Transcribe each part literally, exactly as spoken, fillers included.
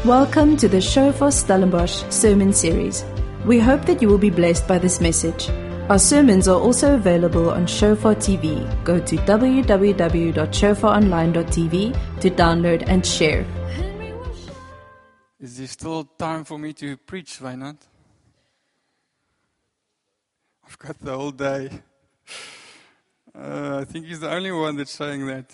Welcome to the Shofar Stellenbosch Sermon Series. We hope that you will be blessed by this message. Our sermons are also available on Shofar T V. Go to w w w dot shofar online dot t v to download and share. Is there still time for me to preach, Wynand? I've got the whole day. Uh, I think he's the only one that's saying that.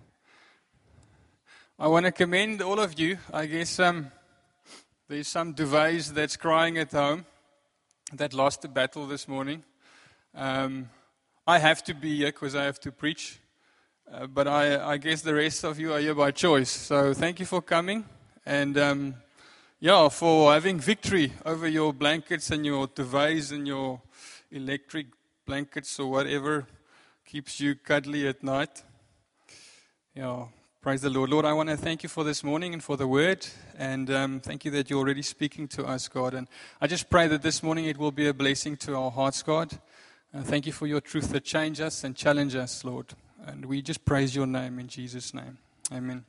I want to commend all of you. I guess um, there's some Duvets that's crying at home that lost the battle this morning. Um, I have to be here because I have to preach. Uh, but I, I guess the rest of you are here by choice. So thank you for coming. And um, yeah, for having victory over your blankets and your Duvets and your electric blankets or whatever keeps you cuddly at night. Yeah. Praise the Lord. Lord, I want to thank you for this morning and for the word. And um, thank you that you're already speaking to us, God. And I just pray that this morning it will be a blessing to our hearts, God. And thank you for your truth that change us and challenge us, Lord. And we just praise your name in Jesus' name. Amen.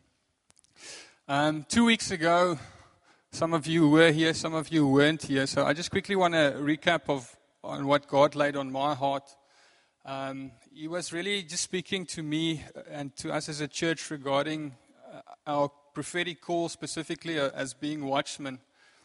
Um, two weeks ago, some of you were here, some of you weren't here. So I just quickly want to recap of on what God laid on my heart. Um, he was really just speaking to me and to us as a church regarding uh, our prophetic call, specifically uh, as being watchmen.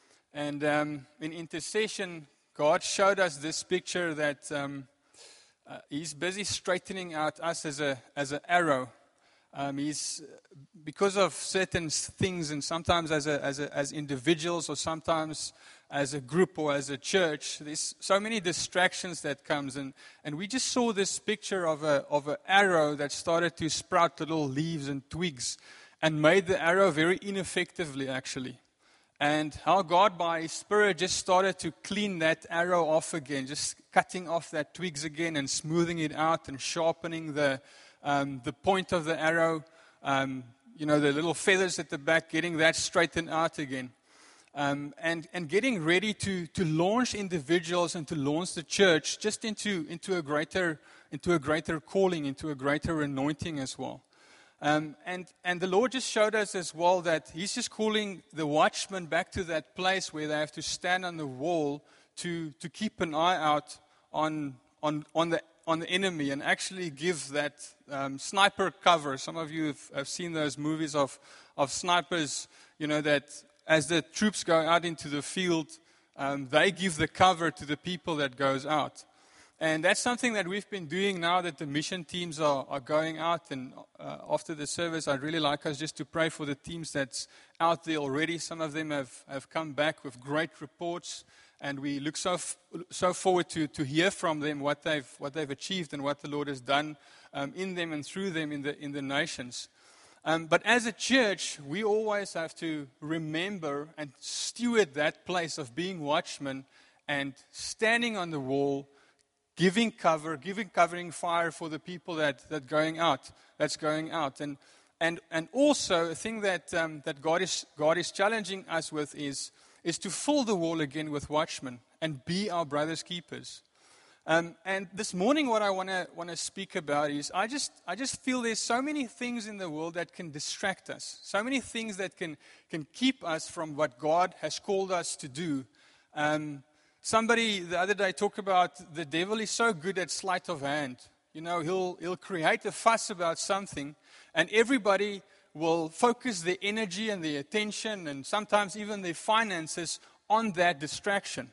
And um, in intercession, God showed us this picture that um, uh, He's busy straightening out us as a as an arrow. Um, he's because of certain things, and sometimes as a, as a, as individuals, or sometimes as a group or as a church, there's so many distractions that comes, and, and we just saw this picture of a of an arrow that started to sprout little leaves and twigs, and made the arrow very ineffectively actually, and how God by His Spirit just started to clean that arrow off again, just cutting off that twigs again and smoothing it out and sharpening the um, the point of the arrow, um, you know, the little feathers at the back, getting that straightened out again. Um, and, and getting ready to, to launch individuals and to launch the church just into, into a greater into a greater calling, into a greater anointing as well. Um, and, and the Lord just showed us as well that He's just calling the watchmen back to that place where they have to stand on the wall to, to keep an eye out on on on the on the enemy and actually give that um, sniper cover. Some of you have, have seen those movies of of snipers, you know, that as the troops go out into the field, um, they give the cover to the people that goes out. And that's something that we've been doing now that the mission teams are, are going out. And uh, after the service, I'd really like us just to pray for the teams that's out there already. Some of them have, have come back with great reports. And we look so f- so forward to, to hear from them what they've what they've achieved and what the Lord has done um, in them and through them in the in the nations. Um, but as a church, we always have to remember and steward that place of being watchmen and standing on the wall, giving cover, giving covering fire for the people that that going out, that's going out, and and and also a thing that um, that God is God is challenging us with is is to fill the wall again with watchmen and be our brothers' keepers. Um, and this morning, what I want to want to speak about is I just I just feel there's so many things in the world that can distract us, so many things that can can keep us from what God has called us to do. Um, somebody the other day talked about the devil is so good at sleight of hand. You know, he'll he'll create a fuss about something, and everybody will focus their energy and their attention and sometimes even their finances on that distraction.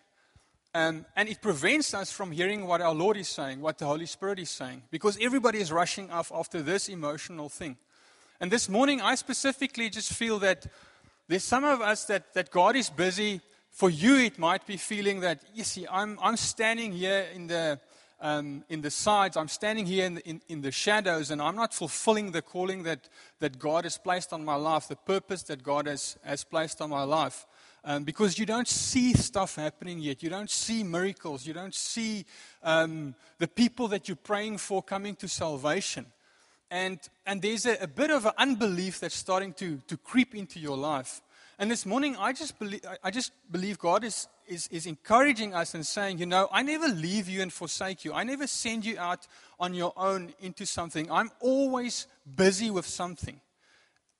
Um, and it prevents us from hearing what our Lord is saying, what the Holy Spirit is saying, because everybody is rushing off after this emotional thing. And this morning, I specifically just feel that there's some of us that, that God is busy. For you, it might be feeling that, you see, I'm I'm standing here in the um, in the sides, I'm standing here in the, in, in the shadows, and I'm not fulfilling the calling that, that God has placed on my life, the purpose that God has, has placed on my life. Um, because you don't see stuff happening yet. You don't see miracles. You don't see um, the people that you're praying for coming to salvation. And and there's a, a bit of an unbelief that's starting to, to creep into your life. And this morning, I just believe, I just believe God is, is, is encouraging us and saying, you know, I never leave you and forsake you. I never send you out on your own into something. I'm always busy with something.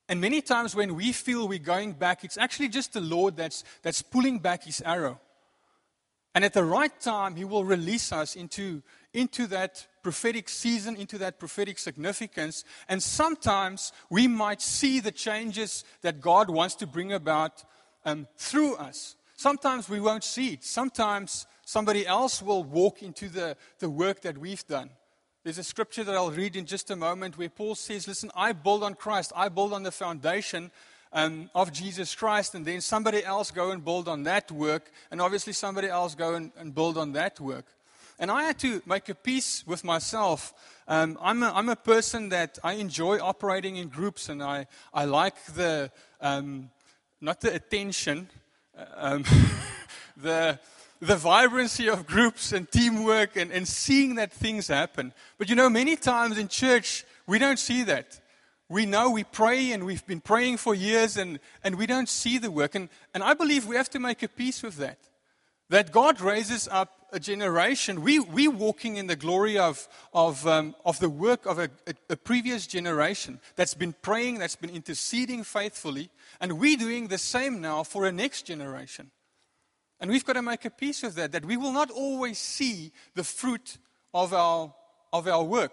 And many times when we feel we're going back, it's actually just the Lord that's, that's pulling back his arrow. And at the right time, he will release us into, into that prophetic season, into that prophetic significance. And sometimes we might see the changes that God wants to bring about um, through us. Sometimes we won't see it. Sometimes somebody else will walk into the, the work that we've done. There's a scripture that I'll read in just a moment where Paul says, listen, I build on Christ. I build on the foundation um, of Jesus Christ. And then somebody else go and build on that work. And obviously somebody else go and, and build on that work. And I had to make a peace with myself. Um, I'm, a, I'm a person that I enjoy operating in groups. And I, I like the, um, not the attention, um, the... the vibrancy of groups and teamwork and, and seeing that things happen. But you know, many times in church, we don't see that. We know we pray and we've been praying for years and, and we don't see the work. And, and I believe we have to make a peace with that. That God raises up a generation. We, we're walking in the glory of, of, um, of the work of a, a, a previous generation that's been praying, that's been interceding faithfully. And we're doing the same now for a next generation. And we've got to make a peace with that, that we will not always see the fruit of our, of our work.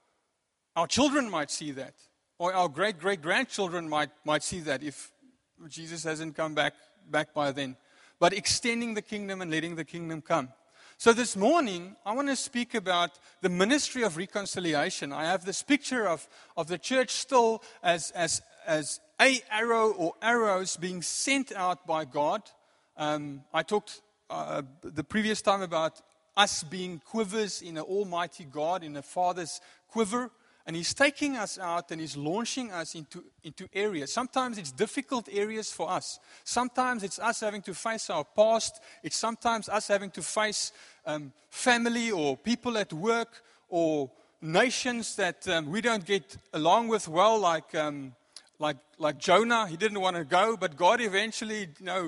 Our children might see that, or our great-great-grandchildren might, might see that if Jesus hasn't come back, back by then. But extending the kingdom and letting the kingdom come. So this morning, I want to speak about the ministry of reconciliation. I have this picture of, of the church still as, as, as a arrow or arrows being sent out by God. Um, I talked uh, the previous time about us being quivers in an almighty God, in a Father's quiver. And He's taking us out and He's launching us into, into areas. Sometimes it's difficult areas for us. Sometimes it's us having to face our past. It's sometimes us having to face um, family or people at work or nations that um, we don't get along with well, like, um, like, like Jonah. He didn't want to go, but God eventually, you know,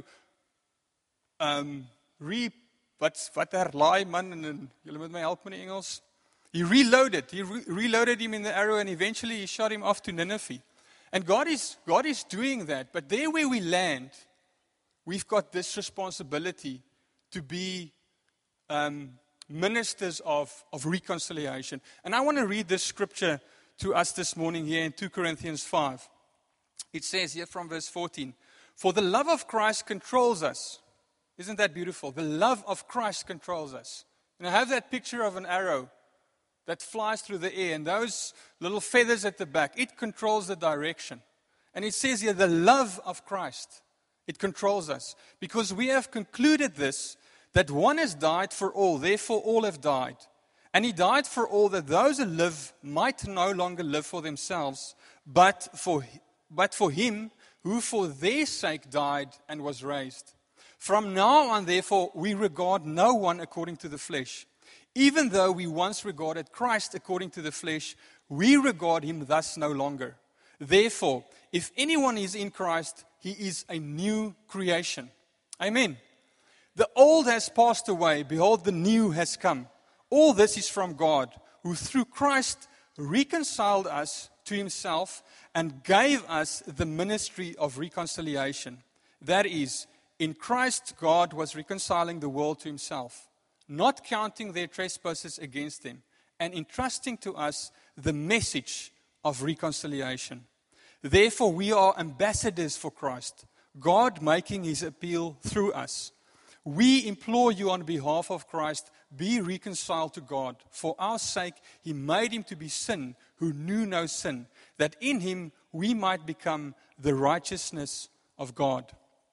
Um, re, wat, wat herlaai man, en julle moet my help met die Engels. He reloaded, he re- reloaded him in the arrow and eventually he shot him off to Nineveh. And God is, God is doing that, but there where we land, we've got this responsibility to be um, ministers of, of reconciliation. And I want to read this scripture to us this morning here in two Corinthians five. It says here from verse fourteen, for the love of Christ controls us. Isn't that beautiful? The love of Christ controls us. And I have that picture of an arrow that flies through the air, and those little feathers at the back, it controls the direction. And it says here, the love of Christ, it controls us. Because we have concluded this, that one has died for all, therefore all have died. And He died for all, that those who live might no longer live for themselves, but for, but for Him who for their sake died and was raised. From now on, therefore, we regard no one according to the flesh. Even though we once regarded Christ according to the flesh, we regard Him thus no longer. Therefore, if anyone is in Christ, he is a new creation. Amen. The old has passed away. Behold, the new has come. All this is from God, who through Christ reconciled us to Himself and gave us the ministry of reconciliation. That is, in Christ, God was reconciling the world to Himself, not counting their trespasses against them, and entrusting to us the message of reconciliation. Therefore, we are ambassadors for Christ, God making His appeal through us. We implore you on behalf of Christ, be reconciled to God. For our sake, He made Him to be sin who knew no sin, that in Him we might become the righteousness of God.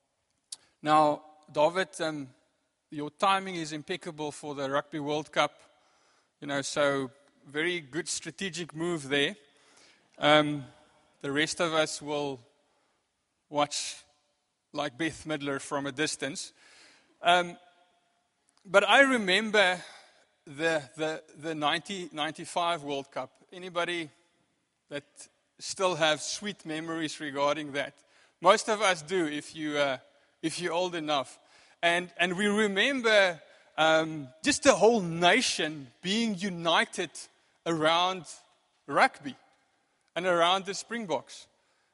Now, David, um, your timing is impeccable for the Rugby World Cup. You know, so very good strategic move there. Um, the rest of us will watch like Beth Midler from a distance. Um, but I remember the the the nineteen ninety-five World Cup. Anybody that still have sweet memories regarding that? Most of us do, if you uh, if you're old enough. And and we remember um, just the whole nation being united around rugby and around the Springboks.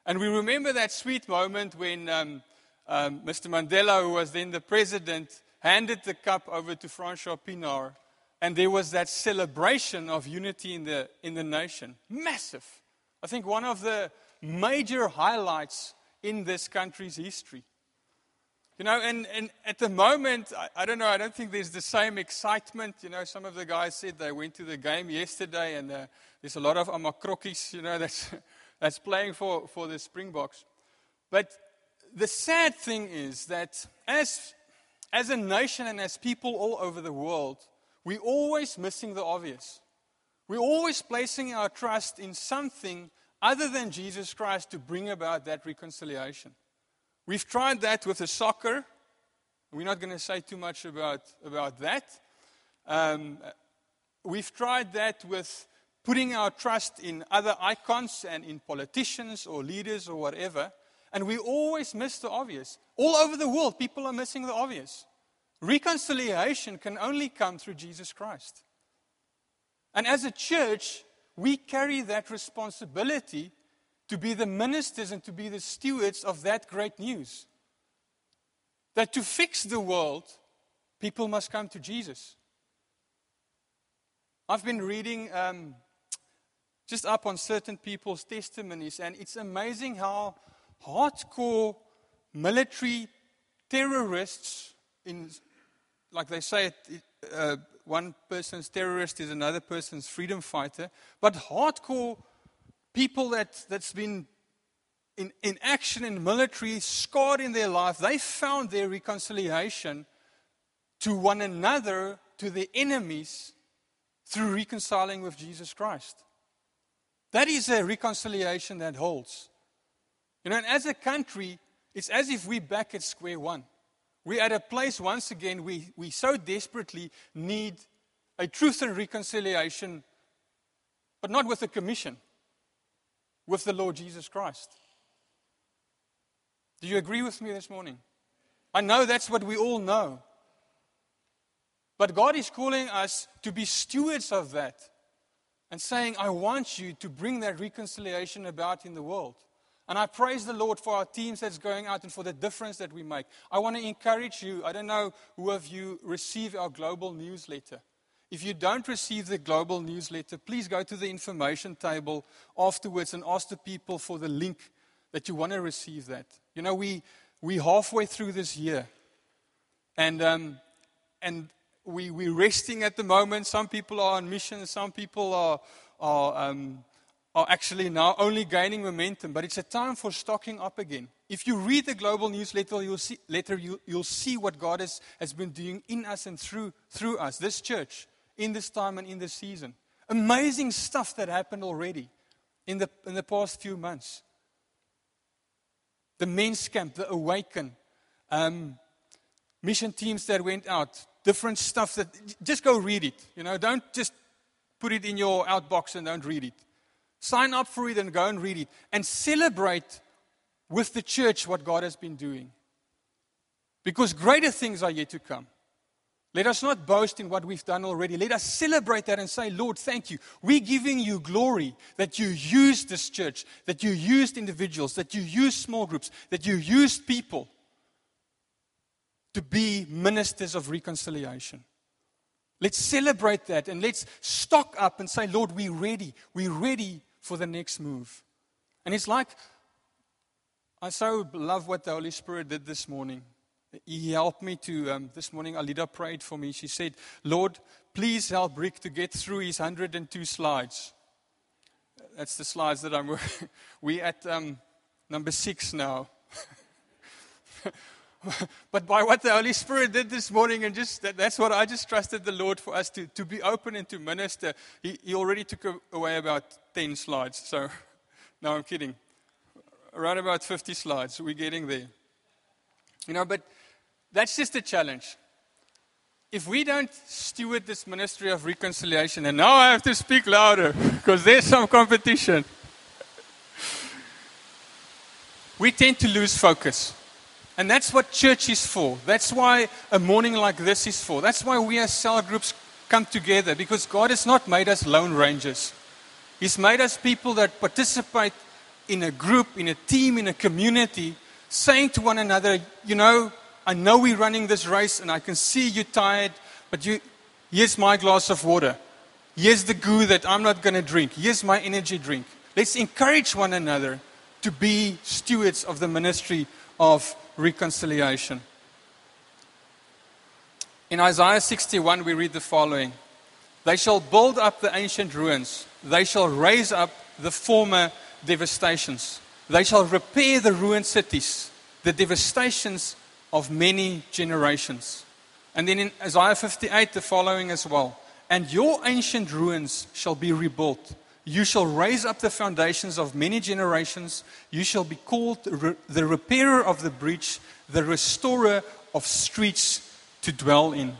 And we remember that sweet moment when um, um, Mister Mandela, who was then the president, handed the cup over to Francois Pienaar, and there was that celebration of unity in the in the nation. Massive. I think one of the major highlights in this country's history. You know, and, and at the moment, I, I don't know, I don't think there's the same excitement. You know, some of the guys said they went to the game yesterday, and uh, there's a lot of Amakrokkies, you know, that's, that's playing for, for the Springboks. But the sad thing is that as, as a nation and as people all over the world, we're always missing the obvious. We're always placing our trust in something other than Jesus Christ to bring about that reconciliation. We've tried that with the soccer. We're not going to say too much about, about that. Um, we've tried that with putting our trust in other icons and in politicians or leaders or whatever. And we always miss the obvious. All over the world, people are missing the obvious. Reconciliation can only come through Jesus Christ. And as a church, we carry that responsibility to be the ministers and to be the stewards of that great news. That to fix the world, people must come to Jesus. I've been reading um, just up on certain people's testimonies, and it's amazing how hardcore military terrorists, in, like they say, it, uh, one person's terrorist is another person's freedom fighter, but hardcore people that, that's been in, in action in military, scarred in their life, they found their reconciliation to one another, to their enemies, through reconciling with Jesus Christ. That is a reconciliation that holds. You know, and as a country, it's as if we're back at square one. We're at a place, once again, we, we so desperately need a truth and reconciliation, but not with a commission, with the Lord Jesus Christ. Do you agree with me this morning? I know that's what we all know. But God is calling us to be stewards of that and saying, I want you to bring that reconciliation about in the world. And I praise the Lord for our teams that's going out and for the difference that we make. I want to encourage you. I don't know who of you receive our global newsletter. If you don't receive the global newsletter, please go to the information table afterwards and ask the people for the link that you want to receive that. You know, we, we're halfway through this year. And um, and we, we're resting at the moment. Some people are on mission. Some people are, are, um, are actually now only gaining momentum. But it's a time for stocking up again. If you read the global newsletter, you'll see, letter, you, you'll see what God has, has been doing in us and through, through us, this church, in this time and in this season. Amazing stuff that happened already in the, in the past few months. The men's camp, the Awaken, um, mission teams that went out, different stuff that, just go read it. You know, don't just put it in your outbox and don't read it. Sign up for it and go and read it. And celebrate with the church what God has been doing. Because greater things are yet to come. Let us not boast in what we've done already. Let us celebrate that and say, Lord, thank you. We're giving you glory that you used this church, that you used individuals, that you used small groups, that you used people to be ministers of reconciliation. Let's celebrate that and let's stock up and say, Lord, we're ready. We're ready for the next move. And it's like, I so love what the Holy Spirit did this morning. He helped me to, um, this morning Alida prayed for me. She said, Lord, please help Rick to get through his one hundred two slides. That's the slides that I'm working. We're at um, number six now. But by what the Holy Spirit did this morning, and just that, that's what I just trusted the Lord for us to, to be open and to minister. He, he already took away about ten slides. So, no, I'm kidding. Around about fifty slides. We're getting there. You know, but that's just a challenge. If we don't steward this ministry of reconciliation, and now I have to speak louder because there's some competition, we tend to lose focus. And that's what church is for. That's why a morning like this is for. That's why we as cell groups come together, because God has not made us lone rangers. He's made us people that participate in a group, in a team, in a community, saying to one another, you know, I know we're running this race and I can see you're tired, but you, here's my glass of water. Here's the goo that I'm not going to drink. Here's my energy drink. Let's encourage one another to be stewards of the ministry of reconciliation. In Isaiah sixty-one, we read the following. They shall build up the ancient ruins. They shall raise up the former devastations. They shall repair the ruined cities, the devastations of many generations. And then in Isaiah fifty-eight, the following as well. And your ancient ruins shall be rebuilt. You shall raise up the foundations of many generations. You shall be called the repairer of the breach, the restorer of streets to dwell in.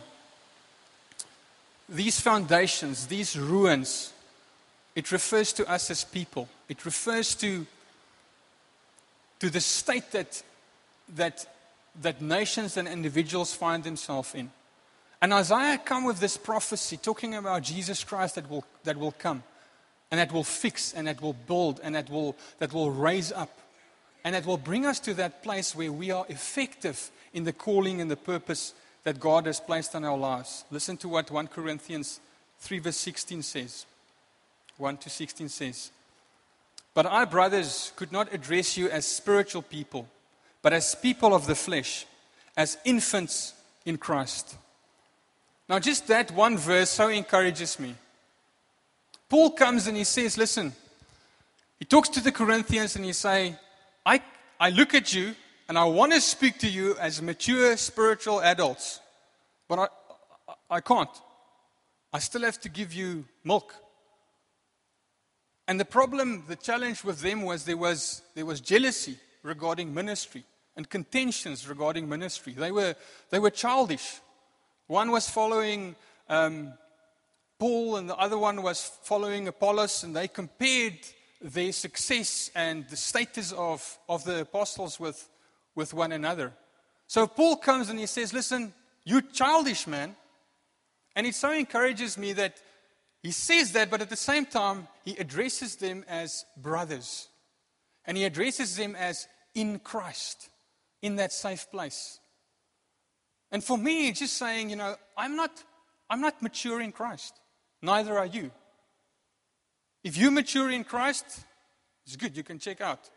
These foundations, these ruins, it refers to us as people. It refers to, to the state that, that, that nations and individuals find themselves in. And Isaiah comes with this prophecy talking about Jesus Christ that will, that will come and that will fix and that will build and that will, that will raise up and that will bring us to that place where we are effective in the calling and the purpose that God has placed on our lives. Listen to what First Corinthians three verse sixteen says. one to sixteen says, But I, brothers, could not address you as spiritual people, but as people of the flesh, as infants in Christ. Now just that one verse so encourages me. Paul comes and he says, listen, he talks to the Corinthians and he says, I, I look at you and I want to speak to you as mature spiritual adults, but I, I, I can't. I still have to give you milk. And the problem, the challenge with them was there was there was jealousy regarding ministry and contentions regarding ministry. They were they were childish. One was following um, Paul and the other one was following Apollos, and they compared their success and the status of, of the apostles with, with one another. So Paul comes and he says, listen, you childish man. And it so encourages me that he says that, but at the same time, he addresses them as brothers. And he addresses them as in Christ, in that safe place. And for me, it's just saying, you know, I'm not, I'm not mature in Christ. Neither are you. If you mature in Christ, it's good, you can check out.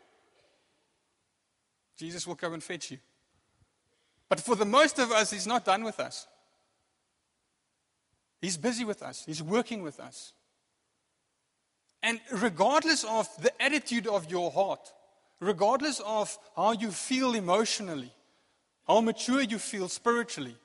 Jesus will come and fetch you. But for the most of us, he's not done with us. He's busy with us. He's working with us. And regardless of the attitude of your heart, regardless of how you feel emotionally, how mature you feel spiritually,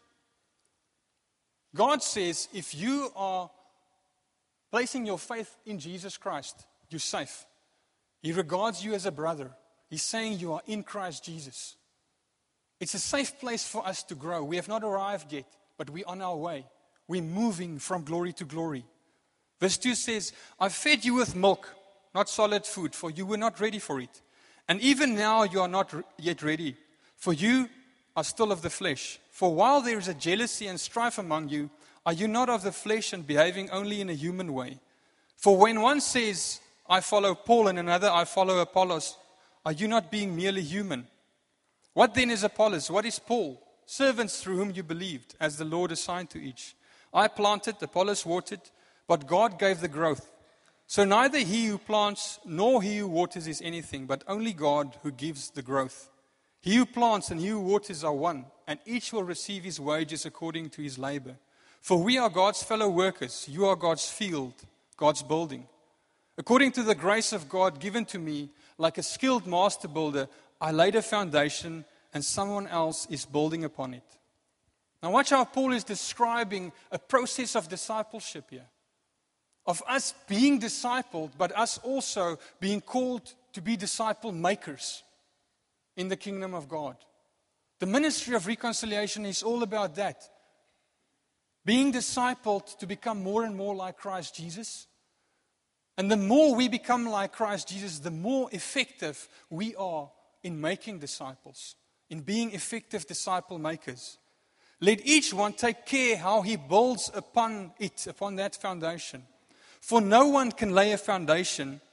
God says if you are placing your faith in Jesus Christ, you're safe. He regards you as a brother. He's saying you are in Christ Jesus. It's a safe place for us to grow. We have not arrived yet, but we're on our way. We're moving from glory to glory. Verse two says, I fed you with milk, not solid food, for you were not ready for it. And even now you are not yet ready, for you are still of the flesh. For while there is a jealousy and strife among you, are you not of the flesh and behaving only in a human way? For when one says, I follow Paul, and another, I follow Apollos, are you not being merely human? What then is Apollos? What is Paul? Servants through whom you believed, as the Lord assigned to each. I planted, Apollos watered, but God gave the growth. So neither he who plants nor he who waters is anything, but only God who gives the growth. He who plants and he who waters are one, and each will receive his wages according to his labor. For we are God's fellow workers. You are God's field, God's building. According to the grace of God given to me, like a skilled master builder, I laid a foundation and someone else is building upon it. Now watch how Paul is describing a process of discipleship here. Of us being discipled, but us also being called to be disciple makers in the kingdom of God. The ministry of reconciliation is all about that. Being discipled to become more and more like Christ Jesus. And the more we become like Christ Jesus, the more effective we are in making disciples, in being effective disciple makers. Let each one take care how he builds upon it, upon that foundation. For no one can lay a foundation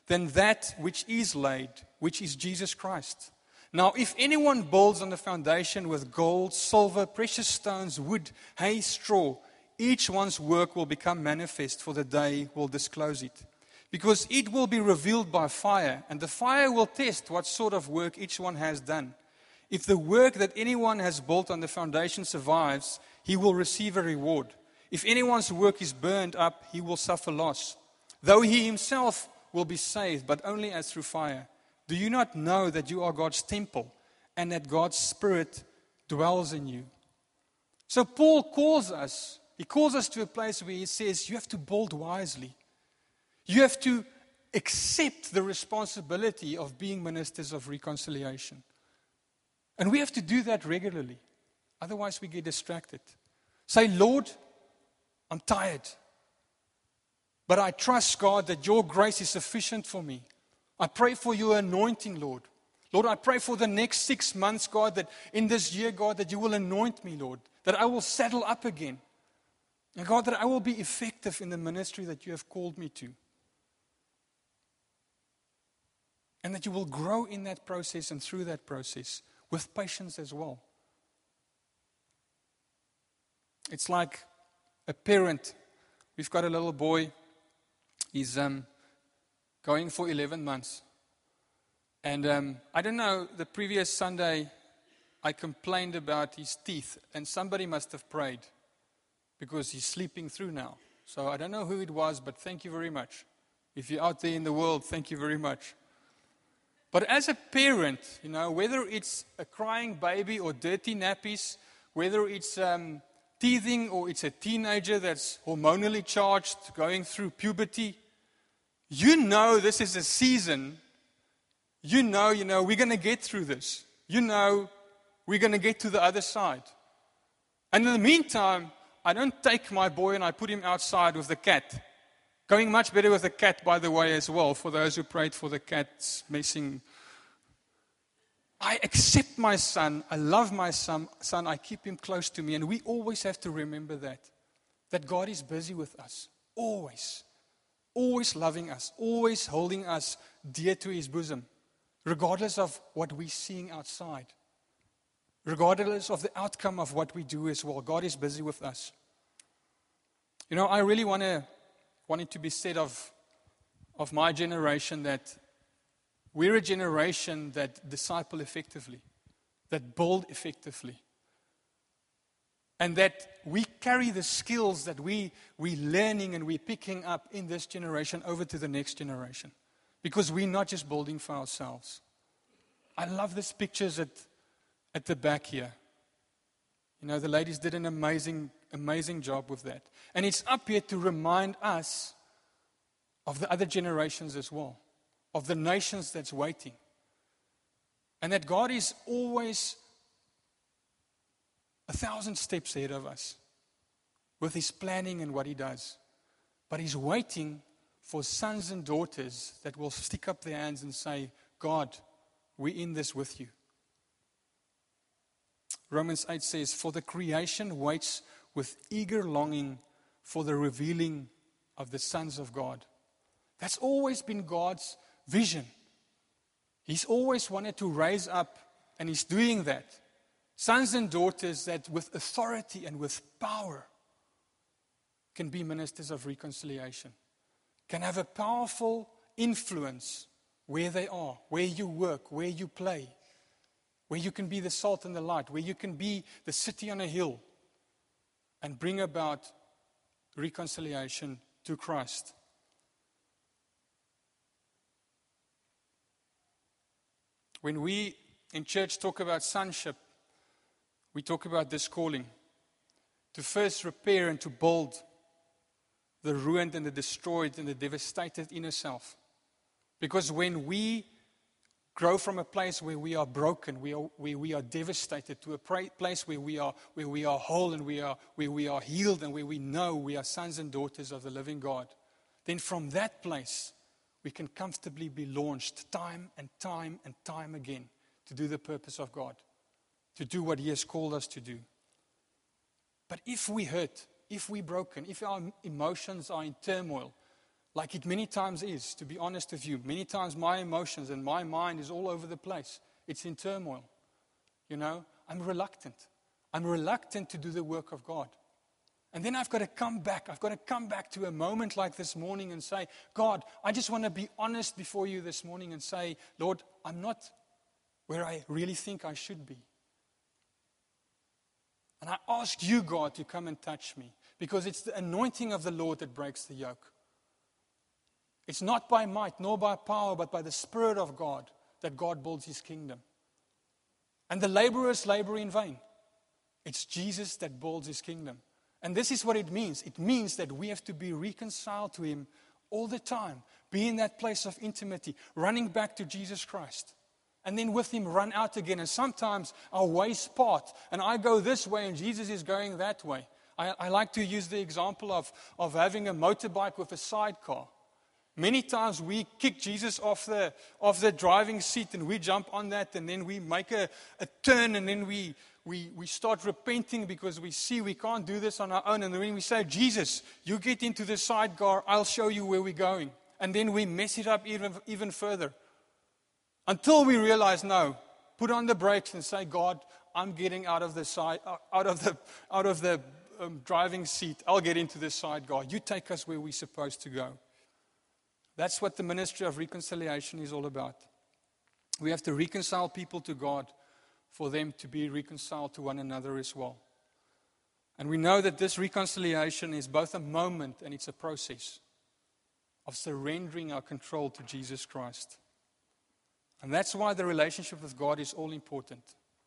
than that which is laid, which is Jesus Christ. Now, if anyone builds on the foundation with gold, silver, precious stones, wood, hay, straw, each one's work will become manifest, for the day will disclose it. Because it will be revealed by fire, and the fire will test what sort of work each one has done. If the work that anyone has built on the foundation survives, he will receive a reward. If anyone's work is burned up, he will suffer loss, though he himself will be saved, but only as through fire. Do you not know that you are God's temple, and that God's Spirit dwells in you? So Paul calls us, he calls us to a place where he says, you have to build wisely. You have to accept the responsibility of being ministers of reconciliation. And we have to do that regularly. Otherwise we get distracted. Say, Lord, I'm tired. But I trust, God, that your grace is sufficient for me. I pray for your anointing, Lord. Lord, I pray for the next six months, God, that in this year, God, that you will anoint me, Lord. That I will settle up again. And God, that I will be effective in the ministry that you have called me to. And that you will grow in that process and through that process with patience as well. It's like a parent. We've got a little boy. He's um, going for eleven months. And um, I don't know, the previous Sunday I complained about his teeth. And somebody must have prayed because he's sleeping through now. So I don't know who it was, but thank you very much. If you're out there in the world, thank you very much. But as a parent, you know, whether it's a crying baby or dirty nappies, whether it's um, teething or it's a teenager that's hormonally charged, going through puberty, you know this is a season. You know, you know, we're going to get through this. You know, we're going to get to the other side. And in the meantime, I don't take my boy and I put him outside with the cat. Going much better with the cat, by the way, as well, for those who prayed for the cat's missing. I accept my son. I love my son. son. I keep him close to me. And we always have to remember that. That God is busy with us. Always. Always loving us. Always holding us dear to his bosom. Regardless of what we're seeing outside. Regardless of the outcome of what we do as well. God is busy with us. You know, I really want to want it to be said of, of my generation that we're a generation that disciple effectively, that build effectively, and that we carry the skills that we, we're learning and we're picking up in this generation over to the next generation, because we're not just building for ourselves. I love these pictures at, at the back here. You know, the ladies did an amazing, amazing job with that. And it's up here to remind us of the other generations as well, of the nations that's waiting. And that God is always a thousand steps ahead of us with his planning and what he does. But he's waiting for sons and daughters that will stick up their hands and say, God, we're in this with you. Romans eight says, for the creation waits with eager longing for the revealing of the sons of God. That's always been God's vision. He's always wanted to raise up, and he's doing that. Sons and daughters that with authority and with power can be ministers of reconciliation. Can have a powerful influence where they are, where you work, where you play. Where you can be the salt and the light, where you can be the city on a hill and bring about reconciliation to Christ. When we in church talk about sonship, we talk about this calling to first repair and to build the ruined and the destroyed and the devastated inner self. Because when we grow from a place where we are broken, we are, where we are devastated, to a place where we are where we are whole and we are where we are healed and where we know we are sons and daughters of the living God, then from that place we can comfortably be launched time and time and time again to do the purpose of God, to do what he has called us to do. But if we hurt, if we're broken, if our emotions are in turmoil, Like it many times is, to be honest with you. Many times my emotions and my mind is all over the place. It's in turmoil. You know, I'm reluctant. I'm reluctant to do the work of God. And then I've got to come back. I've got to come back to a moment like this morning and say, God, I just want to be honest before you this morning and say, Lord, I'm not where I really think I should be. And I ask you, God, to come and touch me, because it's the anointing of the Lord that breaks the yoke. It's not by might nor by power, but by the Spirit of God that God builds His kingdom. And the laborers labor in vain. It's Jesus that builds His kingdom. And this is what it means. It means that we have to be reconciled to Him all the time. Be in that place of intimacy, running back to Jesus Christ. And then with Him run out again. And sometimes our ways part. And I go this way and Jesus is going that way. I, I like to use the example of, of having a motorbike with a sidecar. Many times we kick Jesus off the off the driving seat and we jump on that, and then we make a, a turn, and then we, we, we start repenting because we see we can't do this on our own. And then we say, Jesus, you get into the sidecar, I'll show you where we're going. And then we mess it up even, even further. Until we realize, no, put on the brakes and say, God, I'm getting out of the side, out of the out of the um, driving seat. I'll get into the sidecar. You take us where we're supposed to go. That's what the ministry of reconciliation is all about. We have to reconcile people to God for them to be reconciled to one another as well. And we know that this reconciliation is both a moment and it's a process of surrendering our control to Jesus Christ. And that's why the relationship with God is all important.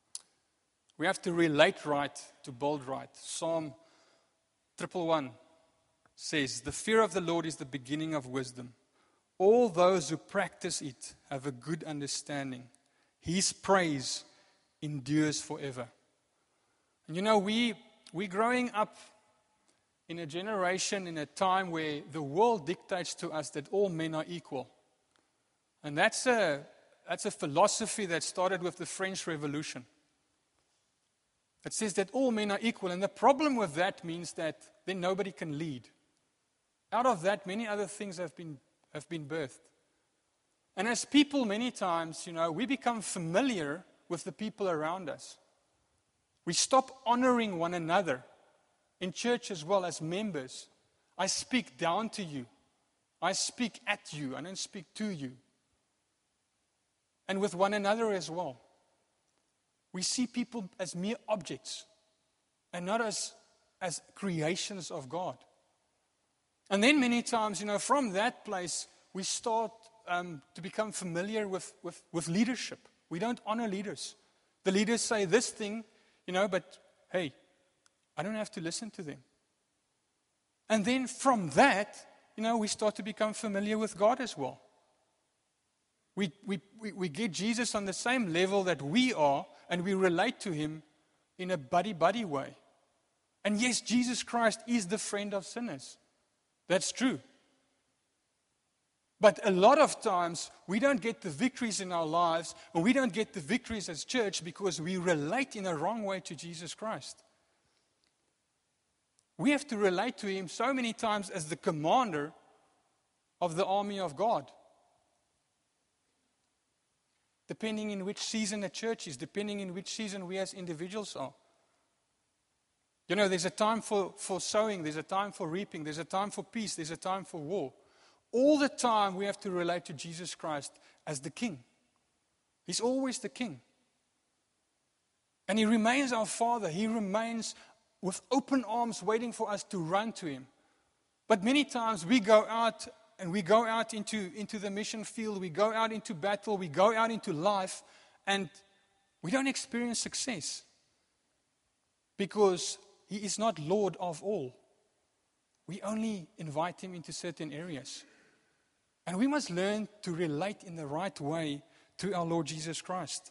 We have to relate right to build right. Psalm one one one says, the fear of the Lord is the beginning of wisdom. All those who practice it have a good understanding. His praise endures forever. And you know, we, we're growing up in a generation, in a time where the world dictates to us that all men are equal. And that's a, that's a philosophy that started with the French Revolution. It says that all men are equal. And the problem with that means that then nobody can lead. Out of that, many other things have been have been birthed. And as people, many times, you know, we become familiar with the people around us. We stop honoring one another. In church as well as members, I speak down to you. I speak at you. I don't speak to you. And with one another as well. We see people as mere objects and not as, as creations of God. And then many times, you know, from that place, we start um, to become familiar with, with, with leadership. We don't honor leaders. The leaders say this thing, you know, but hey, I don't have to listen to them. And then from that, you know, we start to become familiar with God as well. We, we, we, we get Jesus on the same level that we are, and we relate to Him in a buddy-buddy way. And yes, Jesus Christ is the friend of sinners. That's true. But a lot of times, we don't get the victories in our lives, and we don't get the victories as church because we relate in a wrong way to Jesus Christ. We have to relate to Him so many times as the commander of the army of God. Depending in which season the church is, depending in which season we as individuals are. You know, there's a time for, for sowing, there's a time for reaping, there's a time for peace, there's a time for war. All the time we have to relate to Jesus Christ as the King. He's always the King. And He remains our Father. He remains with open arms waiting for us to run to Him. But many times we go out and we go out into, into the mission field, we go out into battle, we go out into life, and we don't experience success. Because He is not Lord of all. We only invite Him into certain areas. And we must learn to relate in the right way to our Lord Jesus Christ.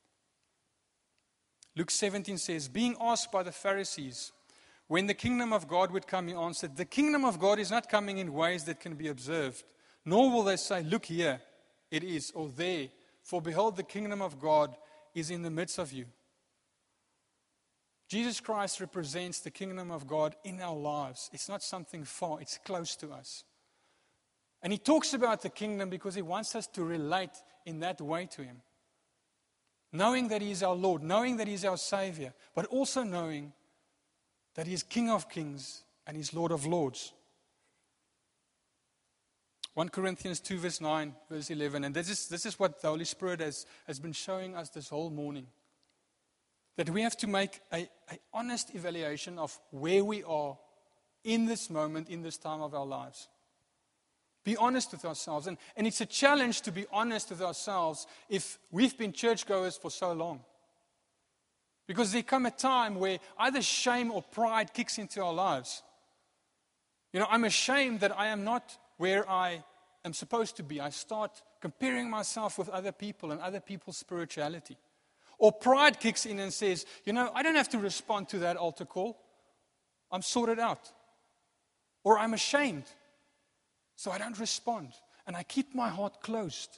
Luke seventeen says, being asked by the Pharisees, when the kingdom of God would come, He answered, the kingdom of God is not coming in ways that can be observed, nor will they say, look here, it is, or there, for behold, the kingdom of God is in the midst of you. Jesus Christ represents the kingdom of God in our lives. It's not something far, it's close to us. And he talks about the kingdom because he wants us to relate in that way to him. Knowing that he is our Lord, knowing that he is our Savior, but also knowing that he is King of kings and he's Lord of lords. First Corinthians two, verse nine, verse eleven. And this is, this is what the Holy Spirit has, has been showing us this whole morning. That we have to make an honest evaluation of where we are in this moment, in this time of our lives. Be honest with ourselves. And, and it's a challenge to be honest with ourselves if we've been churchgoers for so long. Because there come a time where either shame or pride kicks into our lives. You know, I'm ashamed that I am not where I am supposed to be. I start comparing myself with other people and other people's spirituality. Or pride kicks in and says, you know, I don't have to respond to that altar call. I'm sorted out. Or I'm ashamed, so I don't respond. And I keep my heart closed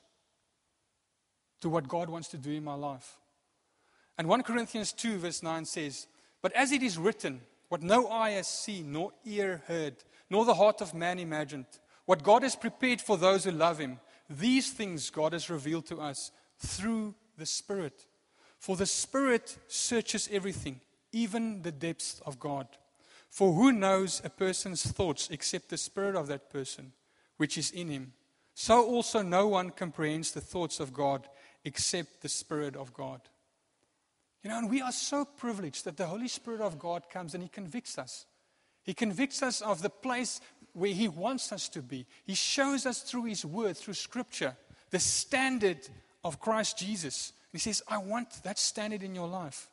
to what God wants to do in my life. And First Corinthians two, verse nine says, but as it is written, what no eye has seen, nor ear heard, nor the heart of man imagined, what God has prepared for those who love him, these things God has revealed to us through the Spirit. For the Spirit searches everything, even the depths of God. For who knows a person's thoughts except the spirit of that person, which is in him? So also no one comprehends the thoughts of God except the Spirit of God. You know, and we are so privileged that the Holy Spirit of God comes and he convicts us. He convicts us of the place where he wants us to be. He shows us through his word, through Scripture, the standard of Christ Jesus. He says, I want that standard in your life.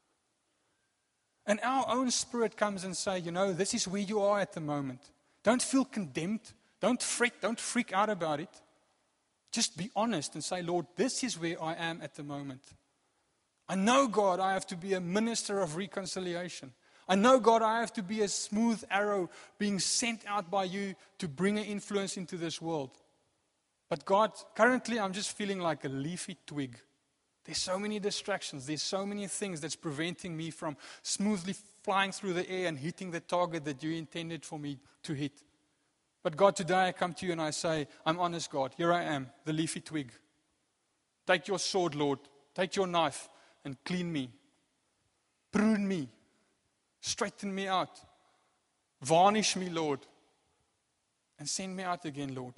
And our own spirit comes and say, you know, this is where you are at the moment. Don't feel condemned. Don't fret. Don't freak out about it. Just be honest and say, Lord, this is where I am at the moment. I know, God, I have to be a minister of reconciliation. I know, God, I have to be a smooth arrow being sent out by you to bring an influence into this world. But God, currently I'm just feeling like a leafy twig. There's so many distractions. There's so many things that's preventing me from smoothly flying through the air and hitting the target that you intended for me to hit. But God, today I come to you and I say, I'm honest, God. Here I am, the leafy twig. Take your sword, Lord. Take your knife and clean me. Prune me. Straighten me out. Varnish me, Lord. And send me out again, Lord.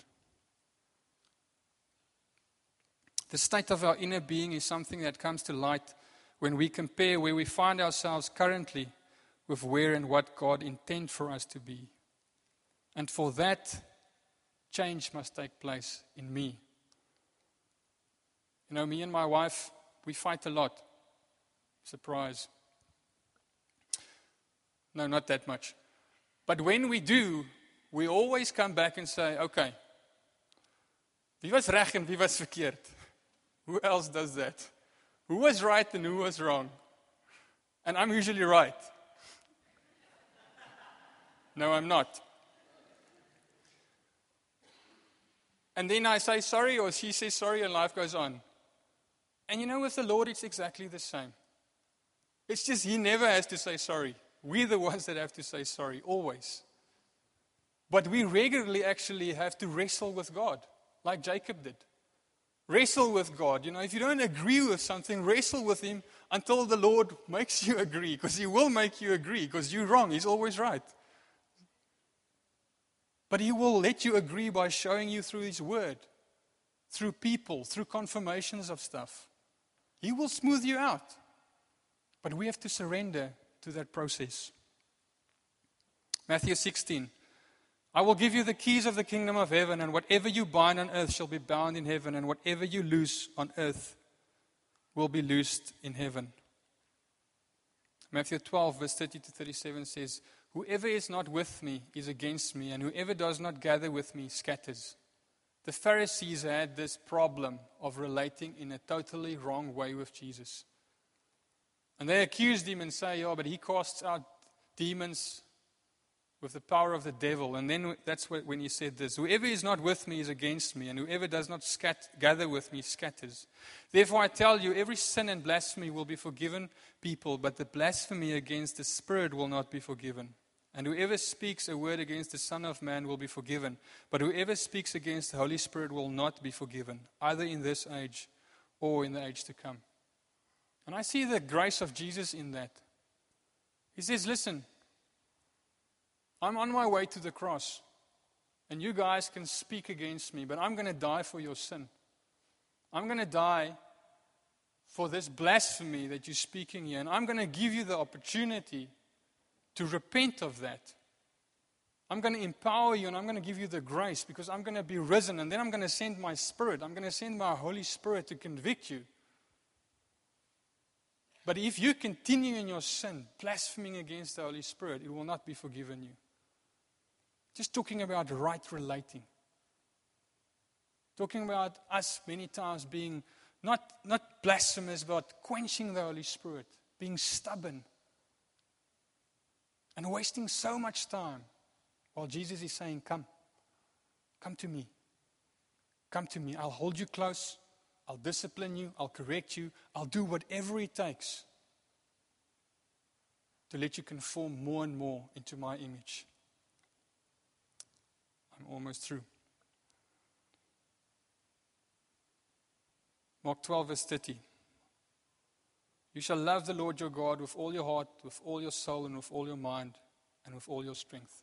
The state of our inner being is something that comes to light when we compare where we find ourselves currently with where and what God intends for us to be. And for that, change must take place in me. You know, me and my wife, we fight a lot. Surprise. No, not that much. But when we do, we always come back and say, okay, wie was reg en wie was verkeerd? Who else does that? Who was right and who was wrong? And I'm usually right. No, I'm not. And then I say sorry, or she says sorry, and life goes on. And you know, with the Lord, it's exactly the same. It's just he never has to say sorry. We're the ones that have to say sorry, always. But we regularly actually have to wrestle with God, like Jacob did. Wrestle with God. You know, if you don't agree with something, wrestle with him until the Lord makes you agree. Because he will make you agree. Because you're wrong. He's always right. But he will let you agree by showing you through his word. Through people. Through confirmations of stuff. He will smooth you out. But we have to surrender to that process. Matthew sixteen. I will give you the keys of the kingdom of heaven, and whatever you bind on earth shall be bound in heaven, and whatever you loose on earth will be loosed in heaven. Matthew twelve, verse thirty to thirty-seven says, whoever is not with me is against me, and whoever does not gather with me scatters. The Pharisees had this problem of relating in a totally wrong way with Jesus. And they accused him and say, oh, but he casts out demons with the power of the devil. And then that's when he said this, whoever is not with me is against me, and whoever does not scat- gather with me scatters. Therefore I tell you, every sin and blasphemy will be forgiven people, but the blasphemy against the Spirit will not be forgiven. And whoever speaks a word against the Son of Man will be forgiven. But whoever speaks against the Holy Spirit will not be forgiven, either in this age or in the age to come. And I see the grace of Jesus in that. He says, listen, I'm on my way to the cross. And you guys can speak against me, but I'm going to die for your sin. I'm going to die for this blasphemy that you're speaking here. And I'm going to give you the opportunity to repent of that. I'm going to empower you and I'm going to give you the grace because I'm going to be risen. And then I'm going to send my Spirit. I'm going to send my Holy Spirit to convict you. But if you continue in your sin, blaspheming against the Holy Spirit, it will not be forgiven you. Just talking about right relating. Talking about us many times being not, not blasphemous, but quenching the Holy Spirit. Being stubborn. And wasting so much time. While Jesus is saying, come. Come to me. Come to me. I'll hold you close. I'll discipline you. I'll correct you. I'll do whatever it takes to let you conform more and more into my image. I'm almost through. Mark twelve, verse thirty. You shall love the Lord your God with all your heart, with all your soul, and with all your mind, and with all your strength.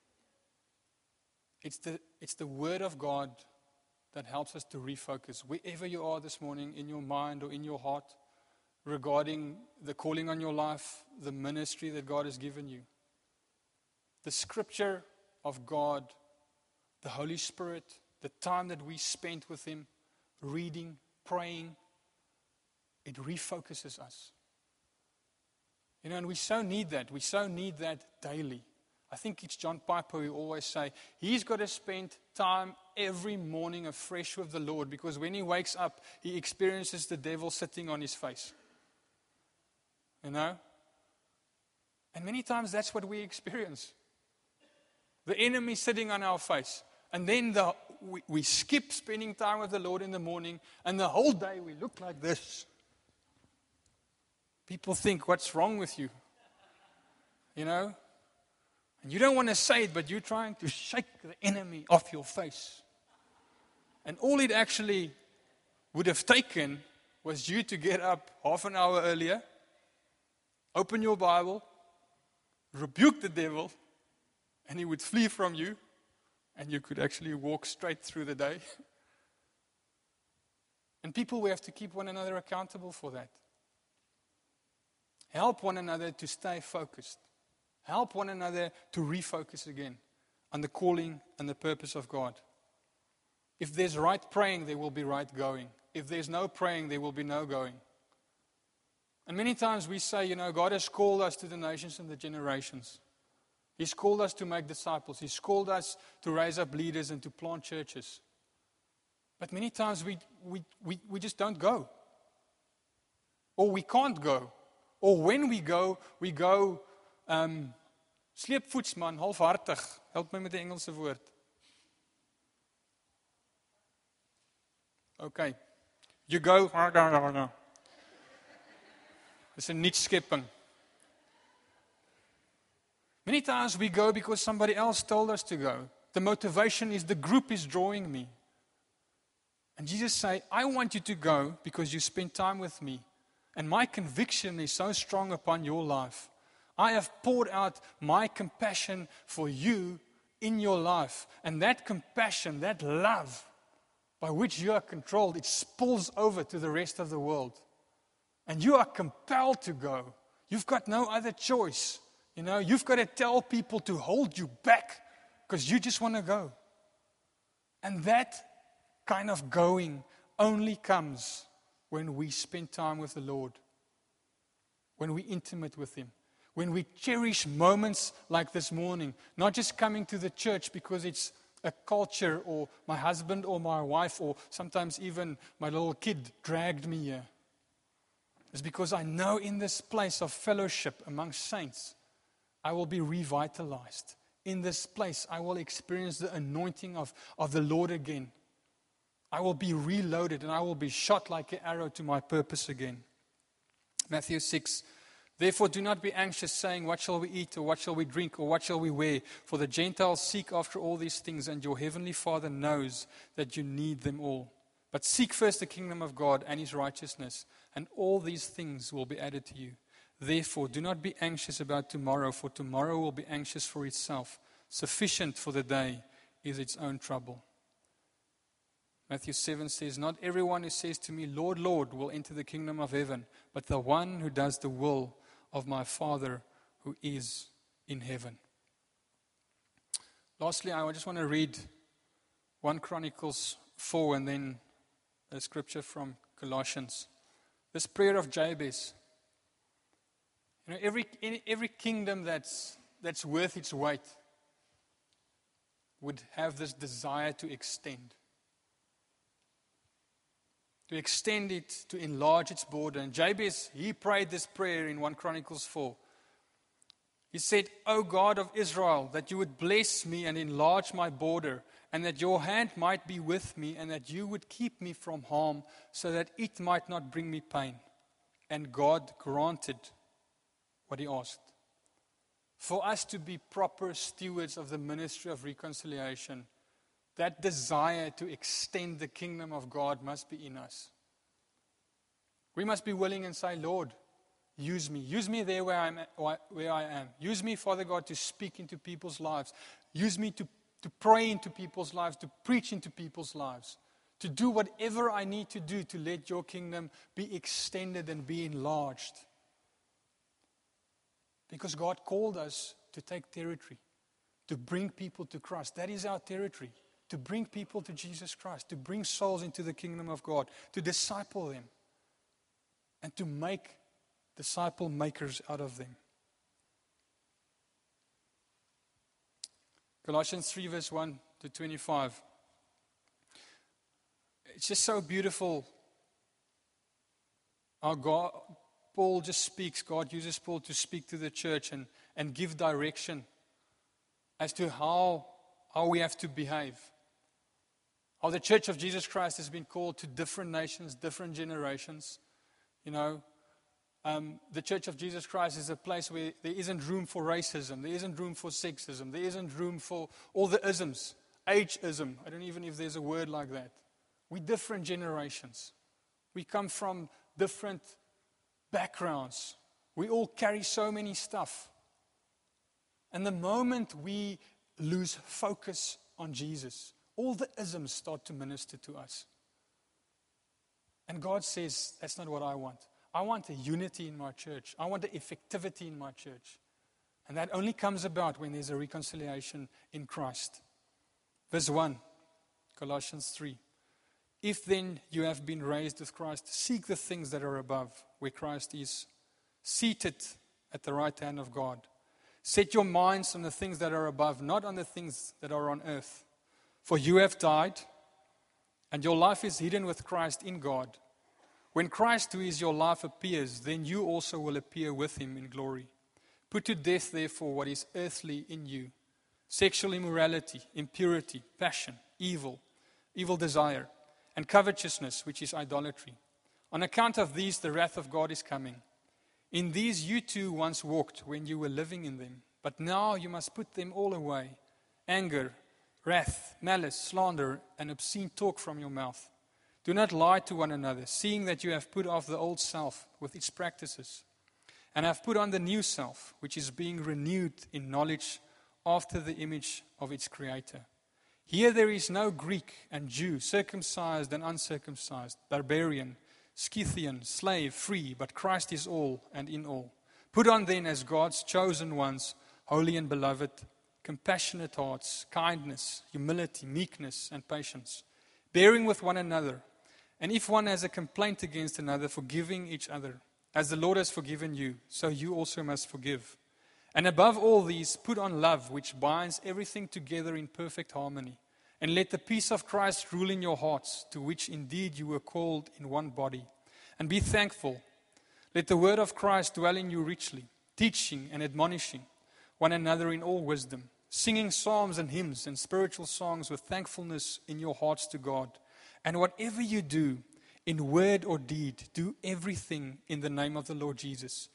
It's the, it's the Word of God that helps us to refocus. Wherever you are this morning, in your mind or in your heart, regarding the calling on your life, the ministry that God has given you. The Scripture of God, the Holy Spirit, the time that we spent with Him, reading, praying, it refocuses us. You know, and we so need that. We so need that daily. I think it's John Piper who always say, he's got to spend time every morning afresh with the Lord because when he wakes up, he experiences the devil sitting on his face. You know? And many times that's what we experience. The enemy sitting on our face. And then the, we, we skip spending time with the Lord in the morning and the whole day we look like this. People think, what's wrong with you? You know? And you don't want to say it, but you're trying to shake the enemy off your face. And all it actually would have taken was you to get up half an hour earlier, open your Bible, rebuke the devil, and he would flee from you, and you could actually walk straight through the day. And people, we have to keep one another accountable for that. Help one another to stay focused. Help one another to refocus again on the calling and the purpose of God. If there's right praying, there will be right going. If there's no praying, there will be no going. And many times we say, you know, God has called us to the nations and the generations. He's called us to make disciples. He's called us to raise up leaders and to plant churches. But many times we, we, we, we just don't go. Or we can't go. Or when we go, we go um, sleepvoets man, halfhartig. Help my met die Engelse woord. Okay. You go. It's a niche skepping. Many times we go because somebody else told us to go. The motivation is the group is drawing me. And Jesus say, I want you to go because you spend time with me. And my conviction is so strong upon your life. I have poured out my compassion for you in your life. And that compassion, that love by which you are controlled, it spills over to the rest of the world. And you are compelled to go. You've got no other choice. You know, you've got to tell people to hold you back because you just want to go. And that kind of going only comes when we spend time with the Lord, when we're intimate with Him, when we cherish moments like this morning, not just coming to the church because it's a culture or my husband or my wife or sometimes even my little kid dragged me here. It's because I know in this place of fellowship among saints, I will be revitalized. In this place, I will experience the anointing of, of the Lord again. I will be reloaded and I will be shot like an arrow to my purpose again. Matthew six, Therefore do not be anxious, saying, what shall we eat, or what shall we drink, or what shall we wear? For the Gentiles seek after all these things, and your heavenly Father knows that you need them all. But seek first the kingdom of God and his righteousness, and all these things will be added to you. Therefore do not be anxious about tomorrow, for tomorrow will be anxious for itself. Sufficient for the day is its own trouble. Matthew seven says, not everyone who says to me, Lord, Lord, will enter the kingdom of heaven, but the one who does the will of my Father who is in heaven. Lastly, I just want to read First Chronicles four and then a scripture from Colossians. This prayer of Jabez. You know, every every kingdom that's that's worth its weight would have this desire to extend. To extend it, to enlarge its border. And Jabez, he prayed this prayer in First Chronicles four. He said, O God of Israel, that you would bless me and enlarge my border, and that your hand might be with me, and that you would keep me from harm, so that it might not bring me pain. And God granted what he asked. For us to be proper stewards of the ministry of reconciliation, that desire to extend the kingdom of God must be in us. We must be willing and say, Lord, use me. Use me there where, I'm at, where I am. Use me, Father God, to speak into people's lives. Use me to, to pray into people's lives, to preach into people's lives, to do whatever I need to do to let your kingdom be extended and be enlarged. Because God called us to take territory, to bring people to Christ. That is our territory. To bring people to Jesus Christ, to bring souls into the kingdom of God, to disciple them, and to make disciple makers out of them. Colossians three verse one to twenty-five. It's just so beautiful how God, Paul just speaks, God uses Paul to speak to the church and, and give direction as to how, how we have to behave. How the Church of Jesus Christ has been called to different nations, different generations. You know, um, the Church of Jesus Christ is a place where there isn't room for racism, there isn't room for sexism, there isn't room for all the isms, ageism. I don't even know if there's a word like that. We're different generations. We come from different backgrounds. We all carry so many stuff. And the moment we lose focus on Jesus, all the isms start to minister to us. And God says, that's not what I want. I want a unity in my church. I want the effectivity in my church. And that only comes about when there's a reconciliation in Christ. Verse one, Colossians three. If then you have been raised with Christ, seek the things that are above, where Christ is, seated at the right hand of God. Set your minds on the things that are above, not on the things that are on earth. For you have died, and your life is hidden with Christ in God. When Christ, who is your life, appears, then you also will appear with him in glory. Put to death, therefore, what is earthly in you: sexual immorality, impurity, passion, evil, evil desire, and covetousness, which is idolatry. On account of these, the wrath of God is coming. In these you too once walked when you were living in them, but now you must put them all away: anger, wrath, malice, slander, and obscene talk from your mouth. Do not lie to one another, seeing that you have put off the old self with its practices, and have put on the new self, which is being renewed in knowledge after the image of its Creator. Here there is no Greek and Jew, circumcised and uncircumcised, barbarian, Scythian, slave, free, but Christ is all and in all. Put on then as God's chosen ones, holy and beloved, compassionate hearts, kindness, humility, meekness, and patience, bearing with one another. And if one has a complaint against another, forgiving each other. As the Lord has forgiven you, so you also must forgive. And above all these, put on love, which binds everything together in perfect harmony. And let the peace of Christ rule in your hearts, to which indeed you were called in one body. And be thankful. Let the word of Christ dwell in you richly, teaching and admonishing one another in all wisdom, singing psalms and hymns and spiritual songs with thankfulness in your hearts to God. And whatever you do, in word or deed, do everything in the name of the Lord Jesus,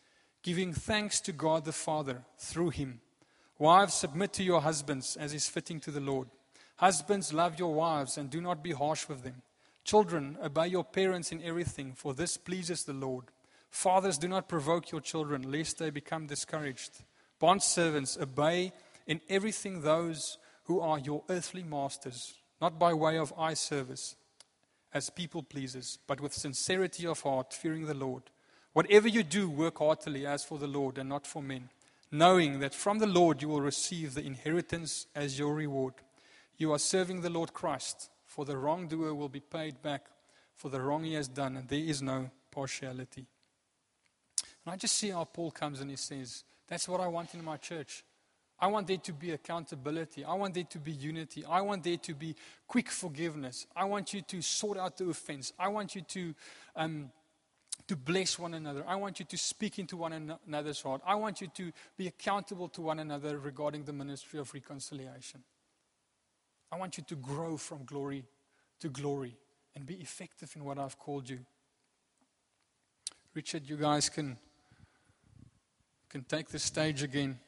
giving thanks to God the Father through him. Wives, submit to your husbands as is fitting to the Lord. Husbands, love your wives and do not be harsh with them. Children, obey your parents in everything, for this pleases the Lord. Fathers, do not provoke your children, lest they become discouraged. Bondservants, obey in everything those who are your earthly masters, not by way of eye service, as people pleasers, but with sincerity of heart, fearing the Lord. Whatever you do, work heartily as for the Lord and not for men, knowing that from the Lord you will receive the inheritance as your reward. You are serving the Lord Christ, for the wrongdoer will be paid back for the wrong he has done, and there is no partiality. And I just see how Paul comes and he says, that's what I want in my church. I want there to be accountability. I want there to be unity. I want there to be quick forgiveness. I want you to sort out the offense. I want you to um, to bless one another. I want you to speak into one another's heart. I want you to be accountable to one another regarding the ministry of reconciliation. I want you to grow from glory to glory and be effective in what I've called you. Richard, you guys can, can take the stage again.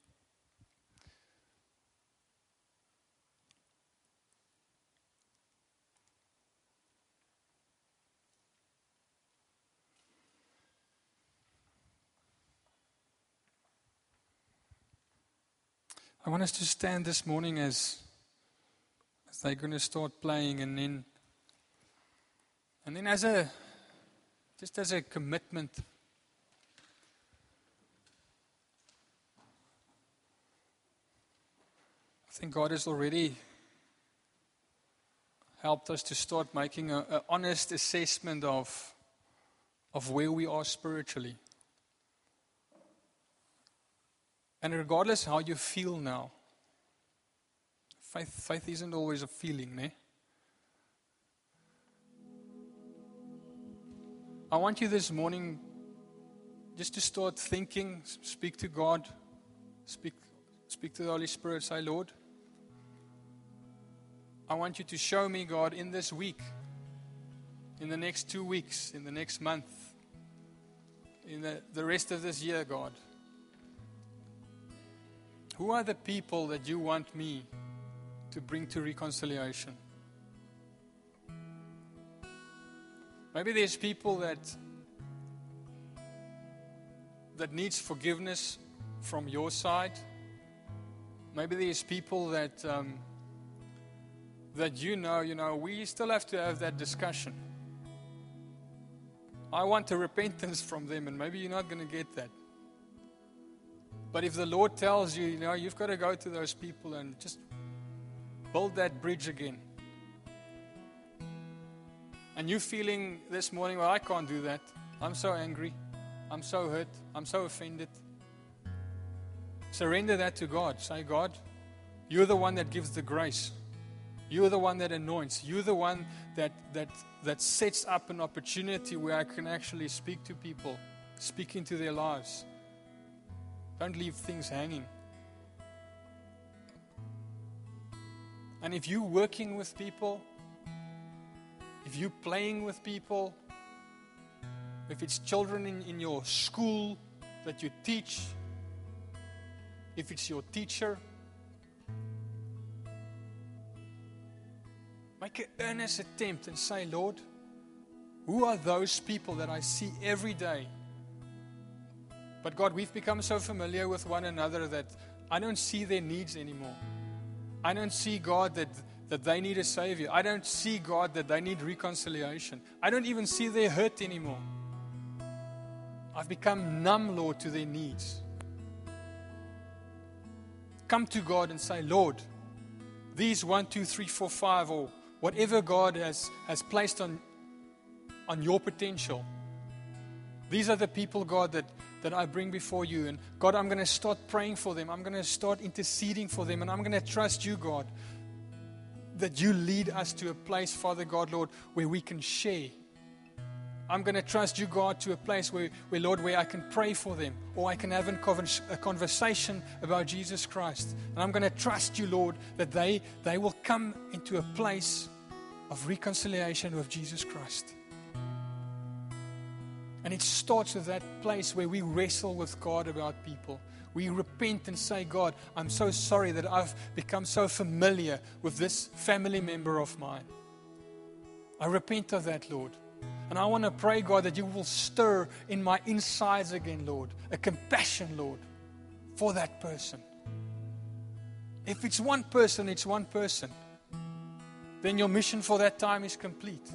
I want us to stand this morning as, as they're going to start playing, and then, and then as a, just as a commitment. I think God has already helped us to start making an honest assessment of, of where we are spiritually. And regardless how you feel now, faith, faith isn't always a feeling, ne? I want you this morning just to start thinking, speak to God, speak, speak to the Holy Spirit, say, Lord, I want you to show me, God, in this week, in the next two weeks, in the next month, in the, the rest of this year, God. Who are the people that you want me to bring to reconciliation? Maybe there's people that that needs forgiveness from your side. Maybe there's people that um, that you know, you know, we still have to have that discussion. I want a repentance from them, and maybe you're not going to get that. But if the Lord tells you, you know, you've got to go to those people and just build that bridge again. And you're feeling this morning, well, I can't do that. I'm so angry. I'm so hurt. I'm so offended. Surrender that to God. Say, God, you're the one that gives the grace. You're the one that anoints. You're the one that that that sets up an opportunity where I can actually speak to people, speak into their lives. Don't leave things hanging. And if you're working with people, if you're playing with people, if it's children in, in your school that you teach, if it's your teacher, make an earnest attempt and say, Lord, who are those people that I see every day? But God, we've become so familiar with one another that I don't see their needs anymore. I don't see, God, that, that they need a Savior. I don't see, God, that they need reconciliation. I don't even see their hurt anymore. I've become numb, Lord, to their needs. Come to God and say, Lord, these one, two, three, four, five, or whatever God has, has placed on, on your potential. These are the people, God, that, that I bring before you. And God, I'm going to start praying for them. I'm going to start interceding for them. And I'm going to trust you, God, that you lead us to a place, Father God, Lord, where we can share. I'm going to trust you, God, to a place where, where, Lord, where I can pray for them, or I can have a conversation about Jesus Christ. And I'm going to trust you, Lord, that they, they will come into a place of reconciliation with Jesus Christ. And it starts with that place where we wrestle with God about people. We repent and say, God, I'm so sorry that I've become so familiar with this family member of mine. I repent of that, Lord. And I want to pray, God, that you will stir in my insides again, Lord, a compassion, Lord, for that person. If it's one person, it's one person. Then your mission for that time is complete.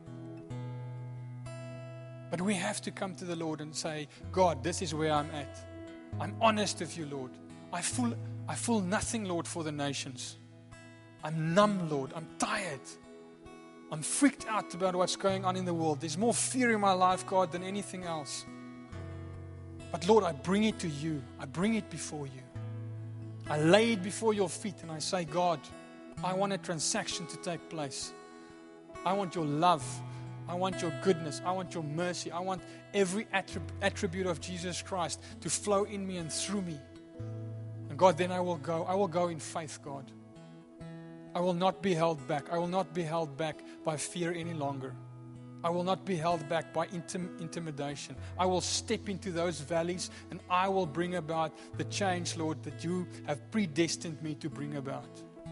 But we have to come to the Lord and say, God, this is where I'm at. I'm honest with you, Lord. I feel, I feel nothing, Lord, for the nations. I'm numb, Lord. I'm tired. I'm freaked out about what's going on in the world. There's more fear in my life, God, than anything else. But Lord, I bring it to you. I bring it before you. I lay it before your feet and I say, God, I want a transaction to take place. I want your love. I want your goodness. I want your mercy. I want every attrib- attribute of Jesus Christ to flow in me and through me. And God, then I will go. I will go in faith, God. I will not be held back. I will not be held back by fear any longer. I will not be held back by intim- intimidation. I will step into those valleys and I will bring about the change, Lord, that you have predestined me to bring about.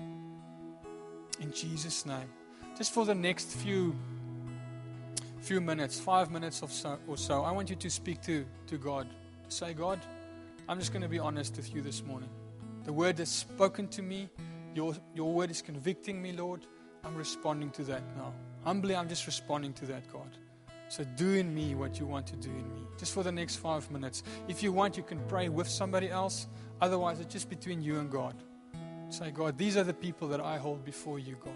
In Jesus' name. Just for the next few few minutes, five minutes or so, or so, I want you to speak to, to God. To say, God, I'm just going to be honest with you this morning. The word has spoken to me. Your, your word is convicting me, Lord. I'm responding to that now. Humbly, I'm just responding to that, God. So do in me what you want to do in me. Just for the next five minutes. If you want, you can pray with somebody else. Otherwise, it's just between you and God. Say, God, these are the people that I hold before you, God.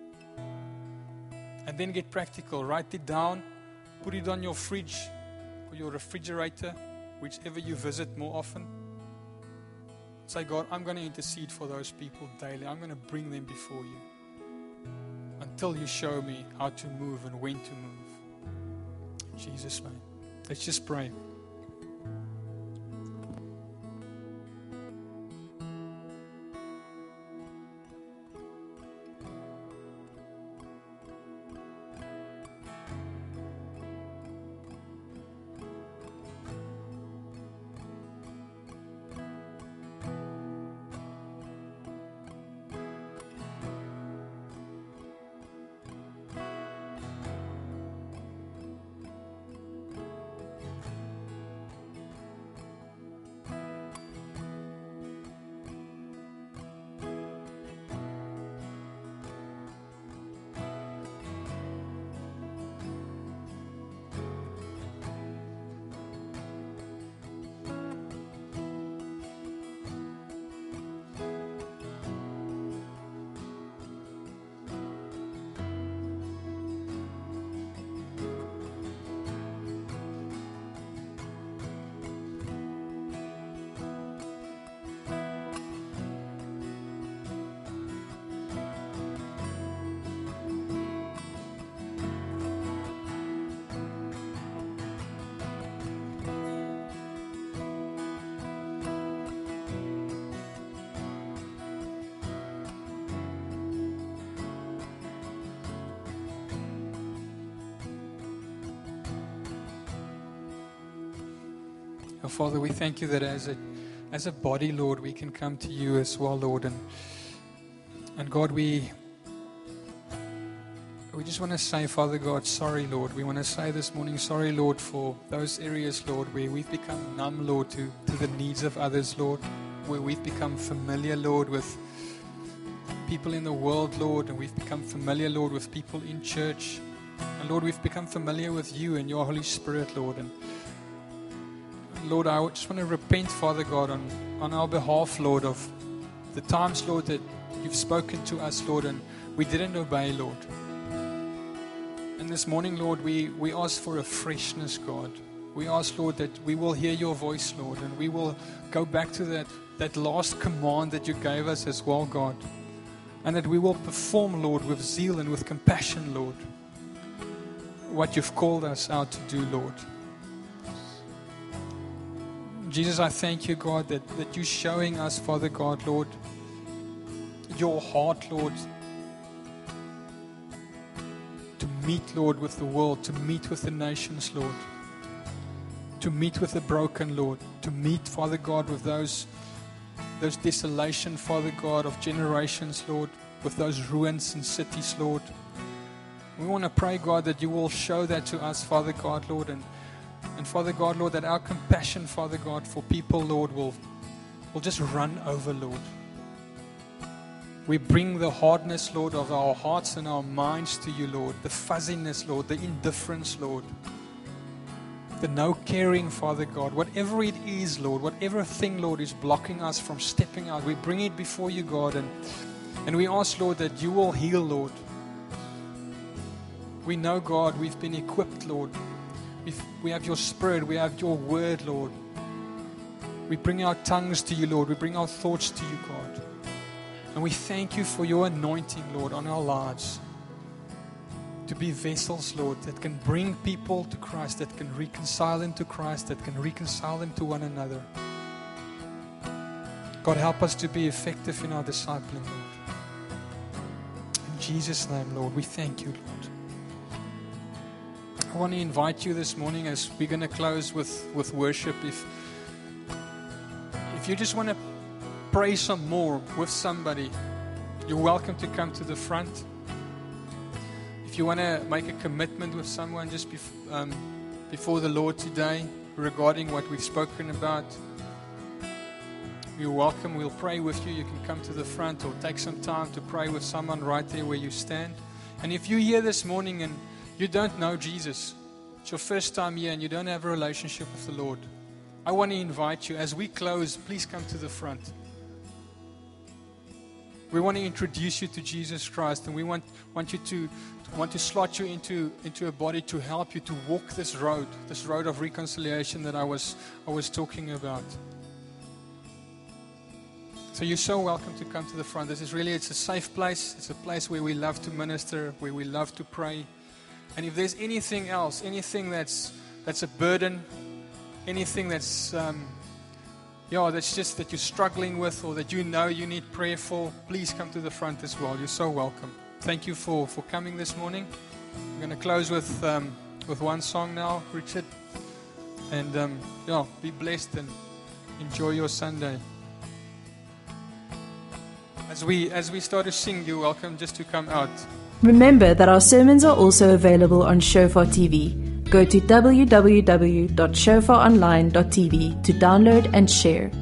And then get practical. Write it down. Put it on your fridge or your refrigerator, whichever you visit more often. Say, God, I'm going to intercede for those people daily. I'm going to bring them before you until you show me how to move and when to move. In Jesus' name. Let's just pray. Oh, Father, we thank you that as a as a body, Lord, we can come to you as well, Lord. And and God, we we just want to say, Father God, sorry, Lord. We want to say this morning, sorry, Lord, for those areas, Lord, where we've become numb, Lord, to, to the needs of others, Lord. Where we've become familiar, Lord, with people in the world, Lord. And we've become familiar, Lord, with people in church. And Lord, we've become familiar with you and your Holy Spirit, Lord. And Lord, I just want to repent, Father God, on, on our behalf, Lord, of the times, Lord, that you've spoken to us, Lord, and we didn't obey, Lord. And this morning, Lord, we, we ask for a freshness, God. We ask, Lord, that we will hear your voice, Lord, and we will go back to that, that last command that you gave us as well, God. And that we will perform, Lord, with zeal and with compassion, Lord, what you've called us out to do, Lord. Jesus, I thank you, God, that, that you're showing us, Father God, Lord, your heart, Lord, to meet, Lord, with the world, to meet with the nations, Lord. to meet with the broken, Lord, to meet, Father God, with those, those desolation, Father God, of generations, Lord, with those ruins in cities, Lord. We want to pray, God, that you will show that to us, Father God, Lord, and, and Father God, Lord, that our compassion, Father God, for people, Lord, will, will just run over, Lord. We bring the hardness, Lord, of our hearts and our minds to you, Lord, the fuzziness, Lord, the indifference, Lord, the no caring, Father God, whatever it is, Lord, whatever thing, Lord, is blocking us from stepping out, we bring it before you, God, and, and we ask, Lord, that you will heal, Lord. We know, God, we've been equipped, Lord. We've, we have your Spirit, we have your word, Lord. We bring our tongues to you, Lord. We bring our thoughts to you, God. And we thank you for your anointing, Lord, on our lives. To be vessels, Lord, that can bring people to Christ, that can reconcile them to Christ, that can reconcile them to one another. God, help us to be effective in our discipling, Lord. In Jesus' name, Lord, we thank you, Lord. I want to invite you this morning as we're going to close with, with worship. If, if you just want to pray some more with somebody, you're welcome to come to the front. If you want to make a commitment with someone just bef- um, before the Lord today regarding what we've spoken about, you're welcome. We'll pray with you. You can come to the front or take some time to pray with someone right there where you stand. And if you're here this morning and you don't know Jesus, it's your first time here and you don't have a relationship with the Lord, I want to invite you, as we close, please come to the front. We want to introduce you to Jesus Christ, and we want, want you to want to slot you into, into a body to help you to walk this road, this road of reconciliation that I was I was talking about. So you're so welcome to come to the front. This is really, it's a safe place. It's a place where we love to minister, where we love to pray. And if there's anything else, anything that's that's a burden, anything that's um, yeah, that's just that you're struggling with or that you know you need prayer for, please come to the front as well. You're so welcome. Thank you for, for coming this morning. I'm going to close with um, with one song now, Richard. And um, yeah, be blessed and enjoy your Sunday. As we as we start to sing, you're welcome just to come out. Remember that our sermons are also available on Shofar T V. Go to w w w dot shofar online dot t v to download and share.